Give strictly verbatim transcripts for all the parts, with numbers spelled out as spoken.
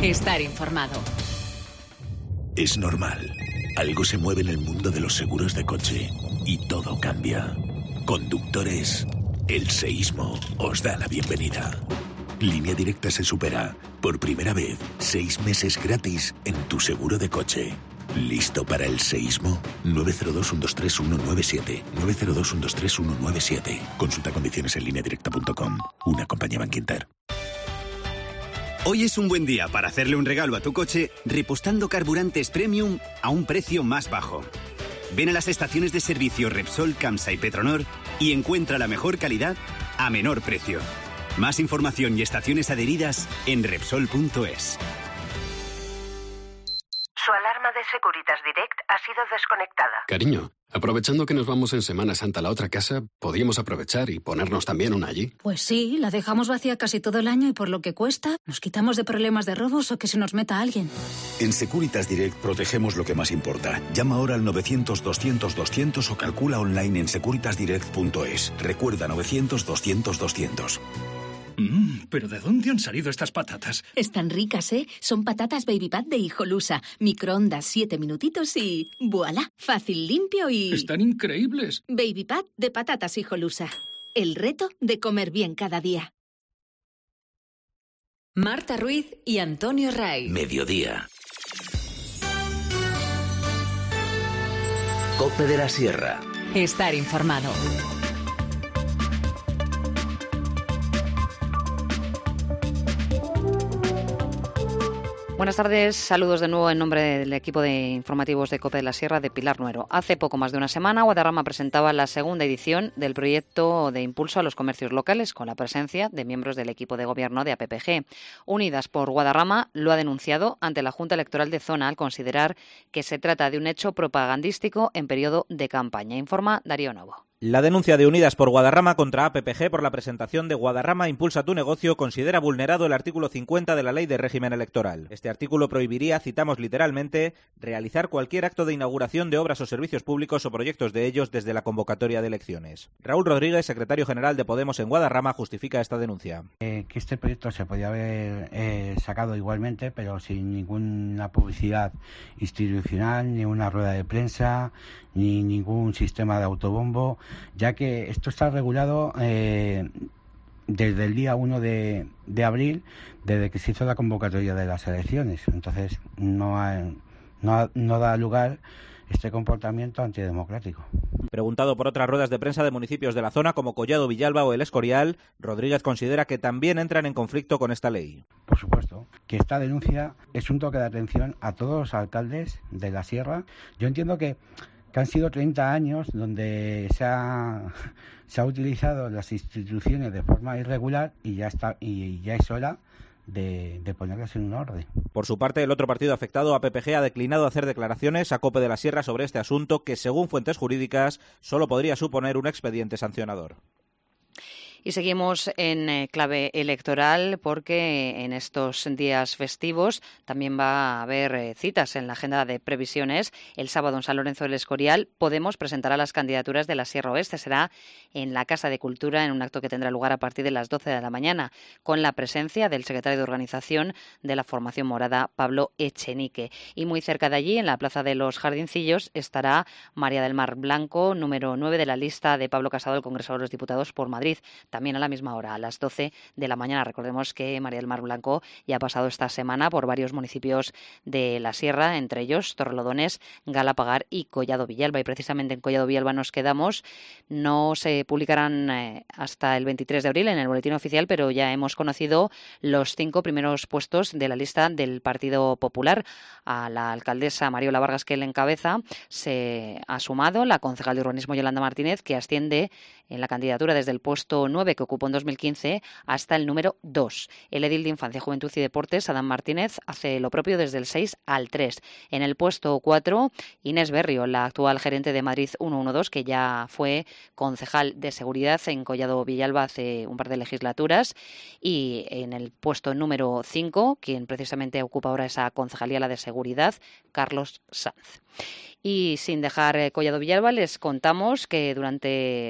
Estar informado. Es normal. Algo se mueve en el mundo de los seguros de coche y todo cambia. Conductores, el seísmo os da la bienvenida. Línea Directa se supera. Por primera vez, seis meses gratis en tu seguro de coche. ¿Listo para el seísmo? nueve cero dos, uno dos tres, uno nueve siete. nueve cero dos, uno dos tres, uno nueve siete. Consulta condiciones en línea directa punto com. Una compañía Bankinter. Hoy es un buen día para hacerle un regalo a tu coche repostando carburantes premium a un precio más bajo. Ven a las estaciones de servicio Repsol, Camsa y Petronor y encuentra la mejor calidad a menor precio. Más información y estaciones adheridas en Repsol punto es. Su alarma de Securitas Direct ha sido desconectada. Cariño, aprovechando que nos vamos en Semana Santa a la otra casa, ¿podríamos aprovechar y ponernos también una allí? Pues sí, la dejamos vacía casi todo el año y por lo que cuesta, nos quitamos de problemas de robos o que se nos meta alguien. En Securitas Direct protegemos lo que más importa. Llama ahora al novecientos, doscientos, doscientos o calcula online en securitas direct punto es. Recuerda novecientos, doscientos, doscientos. Mmm, ¿pero de dónde han salido estas patatas? Están ricas, ¿eh? Son patatas Baby Pat de Hijolusa. Microondas siete minutitos y... ¡voilá! Fácil, limpio y... ¡Están increíbles! Baby Pat de patatas Hijolusa. El reto de comer bien cada día. Marta Ruiz y Antonio Ray. Mediodía. Cope de la Sierra. Estar informado. Buenas tardes, saludos de nuevo en nombre del equipo de informativos de COPE de la Sierra de Pilar Nuero. Hace poco más de una semana, Guadarrama presentaba la segunda edición del proyecto de impulso a los comercios locales con la presencia de miembros del equipo de gobierno de A P P G. Unidas por Guadarrama lo ha denunciado ante la Junta Electoral de Zona al considerar que se trata de un hecho propagandístico en periodo de campaña, informa Darío Novo. La denuncia de Unidas por Guadarrama contra A P P G por la presentación de Guadarrama Impulsa tu Negocio considera vulnerado el artículo cincuenta de la Ley de Régimen Electoral. Este artículo prohibiría, citamos literalmente, realizar cualquier acto de inauguración de obras o servicios públicos o proyectos de ellos desde la convocatoria de elecciones. Raúl Rodríguez, secretario general de Podemos en Guadarrama, justifica esta denuncia. Eh, que este proyecto se podía haber eh, sacado igualmente, pero sin ninguna publicidad institucional, ni una rueda de prensa, ni ningún sistema de autobombo, ya que esto está regulado eh, desde el día uno de, de abril, desde que se hizo la convocatoria de las elecciones. Entonces no, hay, no, no da lugar este comportamiento antidemocrático. Preguntado por otras ruedas de prensa de municipios de la zona como Collado Villalba o El Escorial, Rodríguez considera que también entran en conflicto con esta ley. Por supuesto, que esta denuncia es un toque de atención a todos los alcaldes de la Sierra. Yo entiendo que que han sido treinta años donde se ha, se ha utilizado las instituciones de forma irregular y ya está y ya es hora de, de ponerlas en un orden. Por su parte, el otro partido afectado, A P P G, ha declinado hacer declaraciones a COPE de la Sierra sobre este asunto que, según fuentes jurídicas, solo podría suponer un expediente sancionador. Y seguimos en eh, clave electoral porque en estos días festivos también va a haber eh, citas en la agenda de previsiones. El sábado en San Lorenzo del Escorial Podemos presentará las candidaturas de la Sierra Oeste. Será en la Casa de Cultura en un acto que tendrá lugar a partir de las doce de la mañana con la presencia del secretario de organización de la formación morada, Pablo Echenique. Y muy cerca de allí, en la Plaza de los Jardincillos, estará María del Mar Blanco, número nueve de la lista de Pablo Casado, el Congreso de los Diputados por Madrid. También a la misma hora, a las doce de la mañana. Recordemos que María del Mar Blanco ya ha pasado esta semana por varios municipios de la Sierra, entre ellos Torrelodones, Galapagar y Collado Villalba. Y precisamente en Collado Villalba nos quedamos. No se publicarán eh, hasta el veintitrés de abril en el boletín oficial, pero ya hemos conocido los cinco primeros puestos de la lista del Partido Popular. A la alcaldesa Mariola Vargas, que le encabeza, se ha sumado la concejal de urbanismo Yolanda Martínez, que asciende en la candidatura desde el puesto nueve que ocupó en dos mil quince hasta el número dos. El edil de Infancia, Juventud y Deportes, Adán Martínez, hace lo propio desde el seis al tres. En el puesto cuatro, Inés Berrio, la actual gerente de Madrid ciento doce, que ya fue concejal de Seguridad en Collado Villalba hace un par de legislaturas. Y en el puesto número cinco, quien precisamente ocupa ahora esa concejalía, la de Seguridad, Carlos Sanz. Y sin dejar eh, Collado Villalba, les contamos que durante los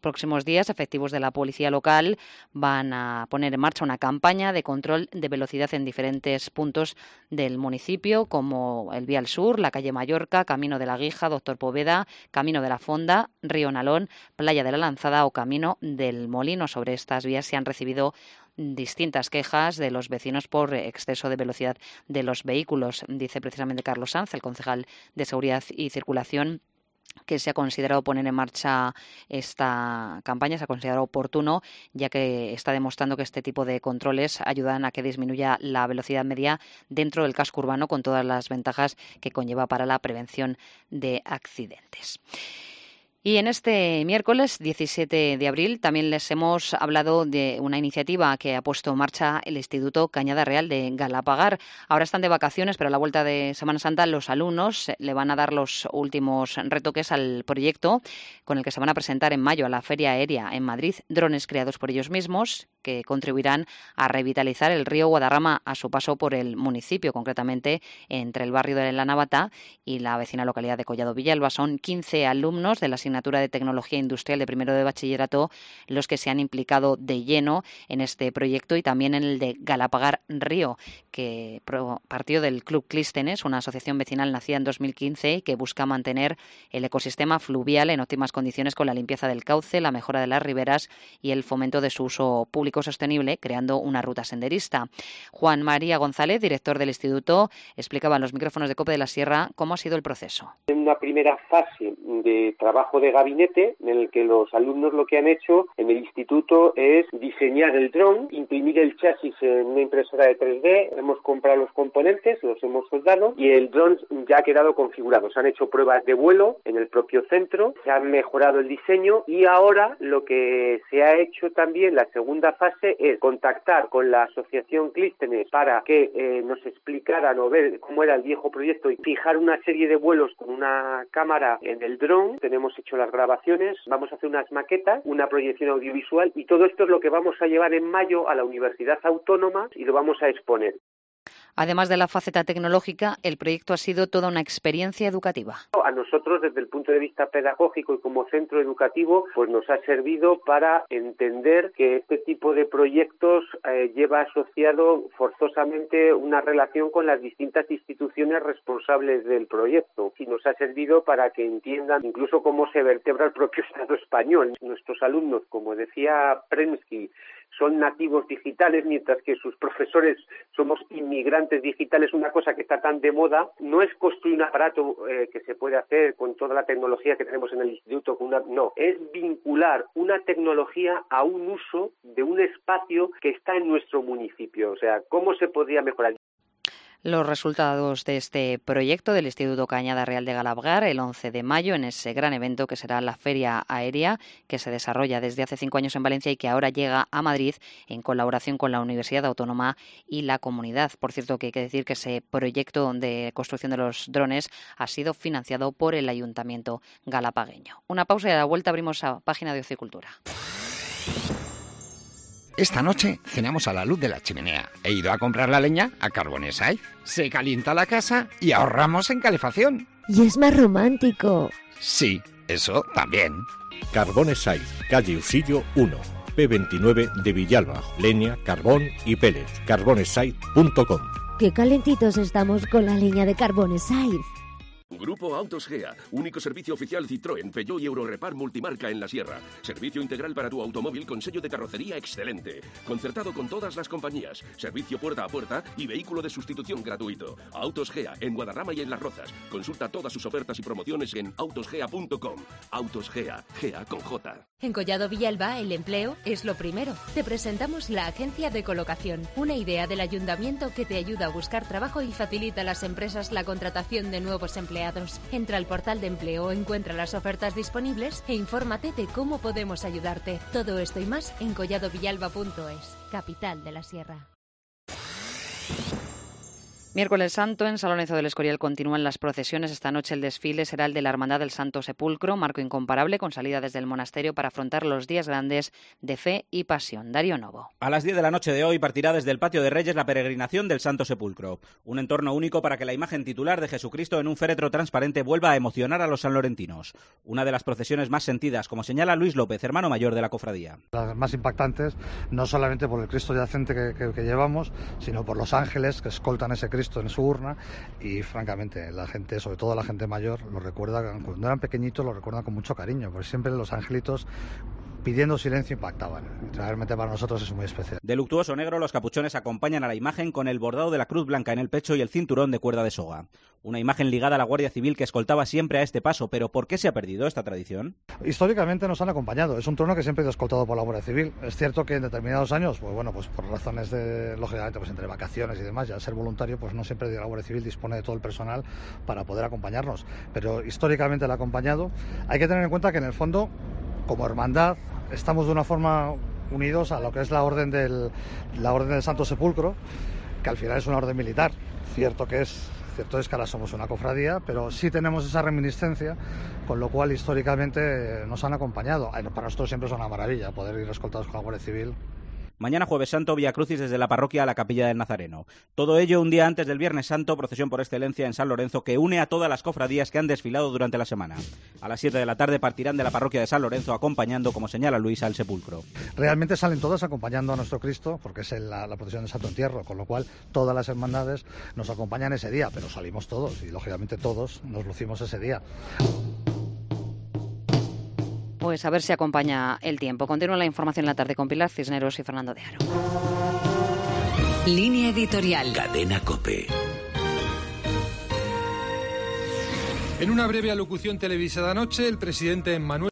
próximos días, efectivos de la policía local van a poner en marcha una campaña de control de velocidad en diferentes puntos del municipio, como el Vial Sur, la calle Mallorca, Camino de la Guija, Doctor Poveda, Camino de la Fonda, Río Nalón, Playa de la Lanzada o Camino del Molino. Sobre estas vías se han recibido distintas quejas de los vecinos por exceso de velocidad de los vehículos. Dice precisamente Carlos Sanz, el concejal de Seguridad y Circulación, que se ha considerado poner en marcha esta campaña, se ha considerado oportuno, ya que está demostrando que este tipo de controles ayudan a que disminuya la velocidad media dentro del casco urbano, con todas las ventajas que conlleva para la prevención de accidentes. Y en este miércoles diecisiete de abril también les hemos hablado de una iniciativa que ha puesto en marcha el Instituto Cañada Real de Galapagar. Ahora están de vacaciones, pero a la vuelta de Semana Santa los alumnos le van a dar los últimos retoques al proyecto, con el que se van a presentar en mayo a la Feria Aérea en Madrid, drones creados por ellos mismos que contribuirán a revitalizar el río Guadarrama a su paso por el municipio, concretamente entre el barrio de La Navata y la vecina localidad de Collado Villalba. Son quince alumnos de la asignatura de Tecnología Industrial de primero de bachillerato los que se han implicado de lleno en este proyecto, y también en el de Galapagar Río, que partió del Club Clístenes, una asociación vecinal nacida en dos mil quince y que busca mantener el ecosistema fluvial en óptimas condiciones con la limpieza del cauce, la mejora de las riberas y el fomento de su uso público sostenible, creando una ruta senderista. Juan María González, director del instituto, explicaba en los micrófonos de COPE de la Sierra cómo ha sido el proceso. En una primera fase de trabajo de gabinete, en el que los alumnos lo que han hecho en el instituto es diseñar el dron, imprimir el chasis en una impresora de tres D, hemos comprado los componentes, los hemos soldado y el dron ya ha quedado configurado. Se han hecho pruebas de vuelo en el propio centro, se ha mejorado el diseño y ahora lo que se ha hecho también, la segunda fase, es contactar con la asociación Clístenes para que eh, nos explicaran o ver cómo era el viejo proyecto y fijar una serie de vuelos con una cámara en el dron. Tenemos hecho las grabaciones, vamos a hacer unas maquetas, una proyección audiovisual y todo esto es lo que vamos a llevar en mayo a la Universidad Autónoma y lo vamos a exponer. Además de la faceta tecnológica, el proyecto ha sido toda una experiencia educativa. A nosotros, desde el punto de vista pedagógico y como centro educativo, pues nos ha servido para entender que este tipo de proyectos eh, lleva asociado forzosamente una relación con las distintas instituciones responsables del proyecto y nos ha servido para que entiendan incluso cómo se vertebra el propio Estado español. Nuestros alumnos, como decía Prensky, son nativos digitales, mientras que sus profesores somos inmigrantes digitales. Una cosa que está tan de moda no es construir un aparato eh, que se puede hacer con toda la tecnología que tenemos en el instituto, con una, no, es vincular una tecnología a un uso de un espacio que está en nuestro municipio. O sea, ¿cómo se podría mejorar? Los resultados de este proyecto del Instituto Cañada Real de Galapagar el once de mayo en ese gran evento que será la Feria Aérea, que se desarrolla desde hace cinco años en Valencia y que ahora llega a Madrid en colaboración con la Universidad Autónoma y la comunidad. Por cierto, que hay que decir que ese proyecto de construcción de los drones ha sido financiado por el Ayuntamiento galapagueño. Una pausa y a la vuelta abrimos la página de Ocio y Cultura. Esta noche cenamos a la luz de la chimenea. He ido a comprar la leña a Carbonesite. Se calienta la casa y ahorramos en calefacción. Y es más romántico. Sí, eso también. Carbonesite, calle Usillo uno, P veintinueve de Villalba. Leña, carbón y pellets. carbonesite punto com. Qué calentitos estamos con la leña de Carbonesite. Grupo Autos Gea, único servicio oficial Citroën, Peugeot y Eurorepar multimarca en la Sierra. Servicio integral para tu automóvil con sello de carrocería excelente. Concertado con todas las compañías. Servicio puerta a puerta y vehículo de sustitución gratuito. Autos Gea, en Guadarrama y en Las Rozas. Consulta todas sus ofertas y promociones en autos gea punto com. Autos Gea, Gea con J. En Collado Villalba, el empleo es lo primero. Te presentamos la Agencia de Colocación, una idea del ayuntamiento que te ayuda a buscar trabajo y facilita a las empresas la contratación de nuevos empleados. Entra al portal de empleo, encuentra las ofertas disponibles e infórmate de cómo podemos ayudarte. Todo esto y más en collado villalba punto es, capital de la Sierra. Miércoles Santo, en San Lorenzo del Escorial continúan las procesiones. Esta noche el desfile será el de la Hermandad del Santo Sepulcro, marco incomparable con salida desde el monasterio para afrontar los días grandes de fe y pasión. Darío Novo. A las diez de la noche de hoy partirá desde el Patio de Reyes la peregrinación del Santo Sepulcro. Un entorno único para que la imagen titular de Jesucristo en un féretro transparente vuelva a emocionar a los sanlorentinos. Una de las procesiones más sentidas, como señala Luis López, hermano mayor de la cofradía. Las más impactantes, no solamente por el Cristo yacente que, que, que llevamos, sino por los ángeles que escoltan ese Cristo en su urna, y francamente la gente, sobre todo la gente mayor, lo recuerda, cuando eran pequeñitos lo recuerdan con mucho cariño, porque siempre los angelitos pidiendo silencio impactaban. Realmente para nosotros es muy especial. De luctuoso negro, los capuchones acompañan a la imagen con el bordado de la cruz blanca en el pecho y el cinturón de cuerda de soga. Una imagen ligada a la Guardia Civil que escoltaba siempre a este paso, pero ¿por qué se ha perdido esta tradición? Históricamente nos han acompañado, es un trono que siempre ha ido escoltado por la Guardia Civil. Es cierto que en determinados años, pues bueno, pues por razones de, lógicamente, pues entre vacaciones y demás, ya ser voluntario, pues no siempre la Guardia Civil dispone de todo el personal para poder acompañarnos, pero históricamente la ha acompañado. Hay que tener en cuenta que en el fondo, como hermandad, estamos de una forma unidos a lo que es la orden del la orden del Santo Sepulcro, que al final es una orden militar. Cierto que es cierto es que ahora somos una cofradía, pero sí tenemos esa reminiscencia, con lo cual históricamente nos han acompañado. Para nosotros siempre es una maravilla poder ir escoltados con la Guardia Civil. Mañana Jueves Santo, Vía Crucis desde la parroquia a la Capilla del Nazareno. Todo ello un día antes del Viernes Santo, procesión por excelencia en San Lorenzo que une a todas las cofradías que han desfilado durante la semana. A las siete de la tarde partirán de la parroquia de San Lorenzo acompañando, como señala Luis, al sepulcro. Realmente salen todas acompañando a nuestro Cristo, porque es la, la procesión de Santo Entierro, con lo cual todas las hermandades nos acompañan ese día, pero salimos todos y lógicamente todos nos lucimos ese día. Pues a ver si acompaña el tiempo. Continúa la información en la tarde con Pilar Cisneros y Fernando de Aro. Línea editorial. Cadena COPE. En una breve alocución televisada anoche, el presidente Manuel